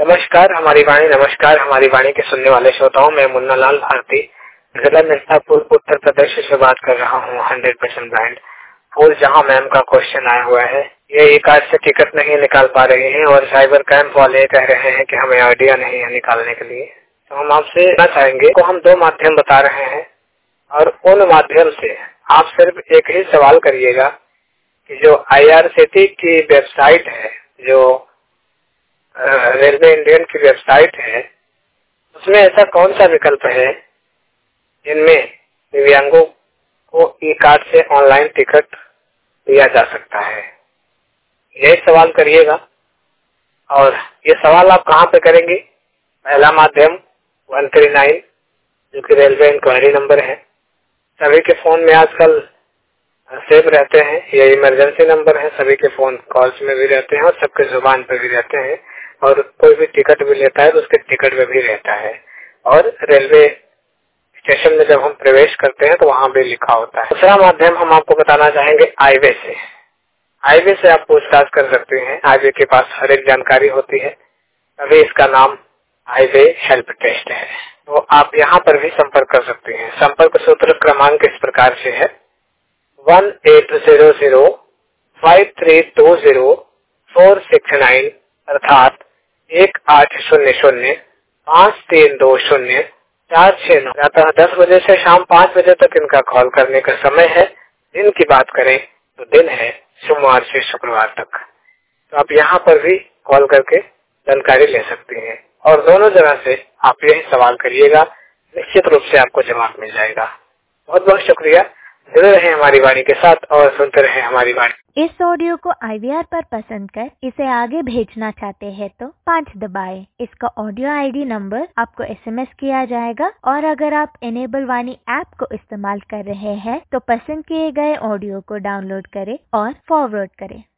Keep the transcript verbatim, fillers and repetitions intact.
नमस्कार हमारी वाणी नमस्कार हमारी वाणी के सुनने वाले श्रोताओं, मैं मुन्ना लाल भारती जिला मिर्जापुर उत्तर प्रदेश से बात कर रहा हूँ। हंड्रेड परसेंट ब्रांड फूल जहाँ मैम का क्वेश्चन आया हुआ है, ये एक आज से टिकट नहीं निकाल पा रहे हैं और साइबर कैंप वाले कह रहे हैं कि हमें आइडिया नहीं है निकालने के लिए। तो हम आपसे कहना चाहेंगे को हम दो माध्यम बता रहे हैं और उन माध्यम से आप सिर्फ एक ही सवाल करिएगा कि जो I R C T C website है, जो रेलवे इंडियन की वेबसाइट है, उसमें ऐसा कौन सा विकल्प है जिनमें दिव्यांगों को ई कार्ड से ऑनलाइन टिकट दिया जा सकता है। यही सवाल करिएगा और ये सवाल आप कहाँ पे करेंगे। पहला माध्यम वन थ्री नाइन जो कि रेलवे इंक्वायरी नंबर है, सभी के फोन में आजकल सेव रहते हैं। ये इमरजेंसी नंबर है, सभी के फोन कॉल्स में भी रहते हैं और सबके जुबान पे भी रहते हैं और कोई भी टिकट भी लेता है तो उसके टिकट में भी रहता है। और रेलवे स्टेशन में जब हम प्रवेश करते हैं तो वहाँ भी लिखा होता है। दूसरा माध्यम हम आपको बताना चाहेंगे हाईवे से। हाईवे से आप पूछताछ कर सकते हैं, हाईवे के पास हर एक जानकारी होती है, तभी इसका नाम हाईवे हेल्प टेस्ट है। तो आप यहाँ पर भी संपर्क कर सकते हैं। संपर्क सूत्र क्रमांक इस प्रकार से है one eight zero zero five three two zero four six nine अर्थात एक आठ शून्य शून्य पाँच तीन दो शून्य चार छह नौ। प्रातः दस बजे से शाम पाँच बजे तक इनका कॉल करने का समय है। दिन की बात करें तो दिन है सोमवार से शुक्रवार तक। तो आप यहाँ पर भी कॉल करके जानकारी ले सकते हैं और दोनों जगह से आप यही सवाल करिएगा, निश्चित रूप से आपको जवाब मिल जाएगा। बहुत बहुत शुक्रिया। जुड़े रहे हमारी वाणी के साथ और सुनते रहे हमारी वाणी। इस ऑडियो को आई वी आर पर पसंद कर इसे आगे भेजना चाहते हैं तो पाँच दबाएं। इसका ऑडियो आई डी नंबर आपको एस एम एस किया जाएगा और अगर आप इनेबल वाणी ऐप को इस्तेमाल कर रहे हैं तो पसंद किए गए ऑडियो को डाउनलोड करें और फॉरवर्ड करें।